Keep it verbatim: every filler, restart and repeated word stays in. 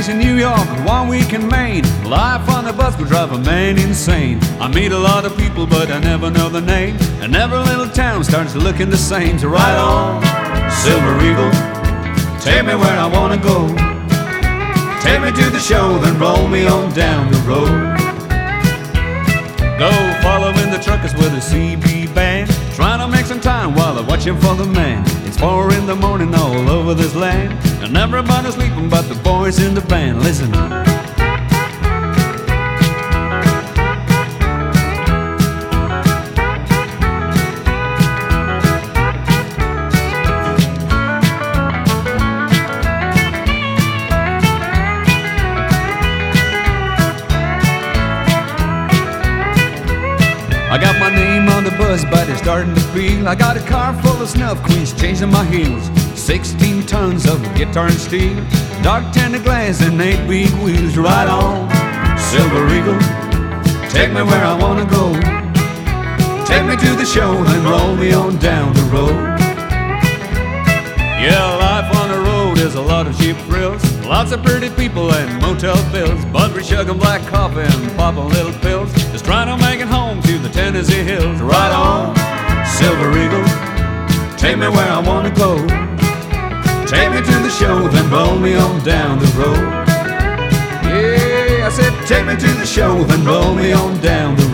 days in New York, one week in Maine. Life on the bus will drive a man insane. I meet a lot of people, but I never know their name. And every little town starts looking the same. So ride on, Silver Eagle, take me where I wanna go. Take me to the show, then roll me on down the road. Go following the truckers with a C B band, trying to make some time while they're watching for the man. It's four in the morning all over this land, and everybody's sleeping but the boys in the band. Listen. I got my name on the bus, but it's starting to feel. I got a car full of snuff queens chasing my heels. Sixteen tons of guitar and steel, dark tinted glass and eight big wheels. Ride on, Silver Eagle, take me where I wanna go. Take me to the show, then roll me on down the road. Yeah, life on the road is a lot of cheap thrills, lots of pretty people and motel bills. But we're chugging black coffee and popping little pills, just trying to make it home to the Tennessee hills. Ride on, Silver Eagle, take me where I wanna go. Take me to the show, then roll me on down the road. Yeah, I said take me to the show, then roll me on down the road.